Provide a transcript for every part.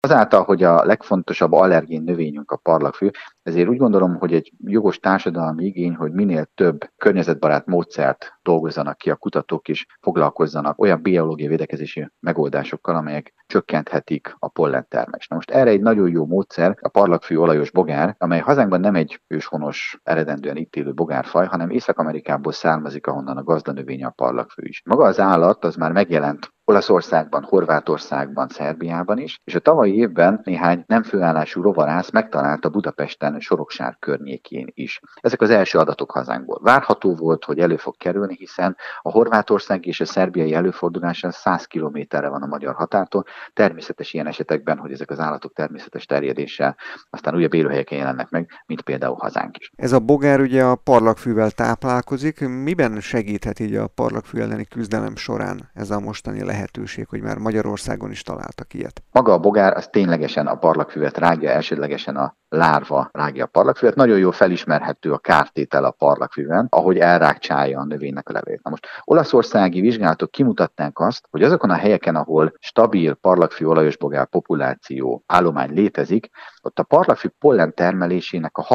Azáltal, hogy a legfontosabb allergén növényünk a parlagfű, ezért úgy gondolom, hogy egy jogos társadalmi igény, hogy minél több környezetbarát módszert dolgozzanak ki a kutatók és foglalkozzanak olyan biológiai védekezési megoldásokkal, amelyek csökkenthetik a pollentermést. Na most erre egy nagyon jó módszer a parlagfű olajos bogár, amely hazánkban nem egy őshonos, eredendően itt élő bogárfaj, hanem Észak-Amerikából származik, ahonnan a gazdanövénye a parlagfű is. Maga az állat az már megjelent Olaszországban, Horvátországban, Szerbiában is, és a tavalyi évben néhány nem főállású rovarász megtalálta Budapesten Soroksár környékén is. Ezek az első adatok hazánkból. Várható volt, hogy elő fog kerülni, hiszen a horvátországi és a szerbiai előfordulása 100 kilométerre van a magyar határtól. Természetes ilyen esetekben, hogy ezek az állatok természetes terjedéssel aztán újabb élőhelyeken jelennek meg, mint például hazánk is. Ez a bogár ugye a parlagfűvel táplálkozik. Miben segíthet így a parlagfű elleni küzdelem során ez a mostani lehetőség, hogy már Magyarországon is találtak ilyet? Maga a bogár az ténylegesen a parlagfüvet rágja, elsődlegesen a lárva rágja a parlagfüvet. Nagyon jól felismerhető a kártétel a parlagfüven, ahogy elrágcsálja a növénynek a levét. Na most olaszországi vizsgálatok kimutatták azt, hogy azokon a helyeken, ahol stabil parlagfű olajos bogár populáció állomány létezik, ott a parlagfű pollen termelésének a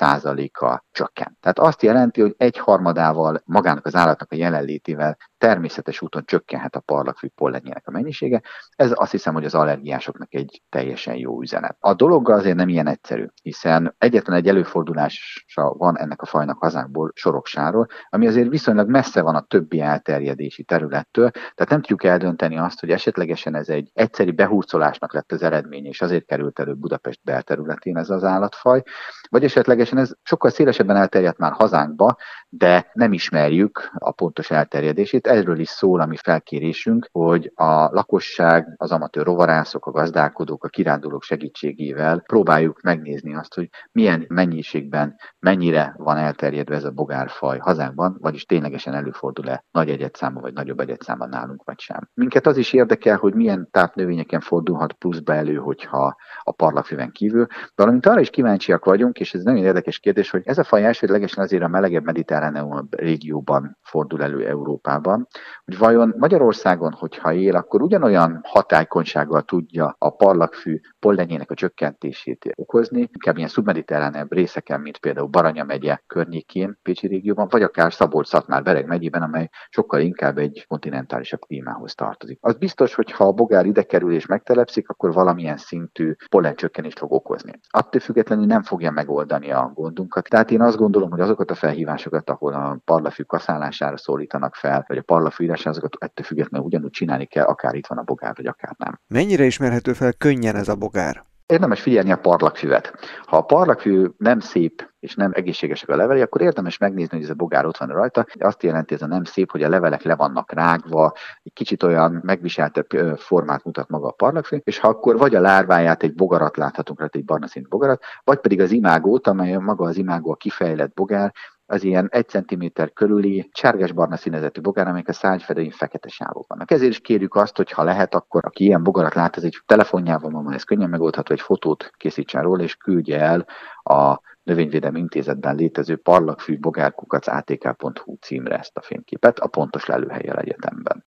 30%-a csökken. Tehát azt jelenti, hogy egyharmadával magának az állatnak a jelenlétével természetes úton csökkenhet a parlagfű pollenjének a mennyisége. Ez azt hiszem, hogy az allergiásoknak egy teljesen jó üzenet. A dologgal azért nem ilyen egyszerű, hiszen egyetlen egy előfordulása van ennek a fajnak hazánkból, Soroksáról, ami azért viszonylag messze van a többi elterjedési területtől, tehát nem tudjuk eldönteni azt, hogy esetlegesen ez egy egyszeri behurcolásnak lett az eredmény, és azért került elő Budapest belterületén ez az állatfaj, vagy esetlegesen ez sokkal szélesebben elterjedt már hazánkba, de nem ismerjük a pontos elterjedését. Erről is szól a mi felkérésünk, hogy a lakosság, az amatőr rovarászok, a gazdálkodók, a kirándulók segítségével próbáljuk megnézni azt, hogy milyen mennyiségben, mennyire van elterjedve ez a bogárfaj hazánkban, vagyis ténylegesen előfordul-e nagy egyedszáma vagy nagyobb egyedszáma nálunk, vagy sem. Minket az is érdekel, hogy milyen tápnövényeken fordulhat pluszba elő, hogyha a parlagfüven kívül, valamint arra is kíváncsiak vagyunk, és ez nagyon érdekes kérdés, hogy ez a faj elsődlegesen azért a melegebb mediterráneum régióban fordul elő Európában, hogy vajon Magyarországon, hogyha él, akkor ugyanolyan hatékonysággal tudja a parlagfű pollenjének a csökkentését okozni, inkább ilyen szubmediterránebb részeken, mint például Baranya megye környékén, Pécsi régióban, vagy akár Szabolcs-Szatmár-Bereg megyében, amely sokkal inkább egy kontinentálisabb klímához tartozik. Az biztos, hogy ha a bogár ide kerül és megtelepszik, akkor valamilyen szintű pollencsökkenést fog okozni. Attól függetlenül nem fogja megoldani a gondunkat. Tehát én azt gondolom, hogy azokat a felhívásokat, ahol a parlagfű kaszálására szólítanak fel, vagy a parlagfű írására, azokat ettől függetlenül ugyanúgy csinálni kell, akár itt van a bogár, vagy akár nem. Mennyire ismerhető fel könnyen ez a bogár? Érdemes figyelni a parlagfüvet. Ha a parlagfű nem szép és nem egészségesek a levelei, akkor érdemes megnézni, hogy ez a bogár ott van rajta. Azt jelenti ez a nem szép, hogy a levelek le vannak rágva, egy kicsit olyan megviseltebb formát mutat maga a parlagfű, és ha akkor vagy a lárváját, egy bogarat láthatunk rajta, egy barna színű bogarat, vagy pedig az imágót, amely maga az imágó a kifejlett bogár, az ilyen 1 cm körüli sárgás-barna színezetű bogár, amelyek a szárnyfedőin fekete sávok vannak. Ezért is kérjük azt, hogy ha lehet, akkor aki ilyen bogarat lát, ez egy telefonjával van, ez könnyen megoldható, egy fotót készítsen róla, és küldje el a Növényvédelmi Intézetben létező parlagfű bogárkukac.atk.hu címre ezt a fényképet a pontos lelőhellyel egyetemben.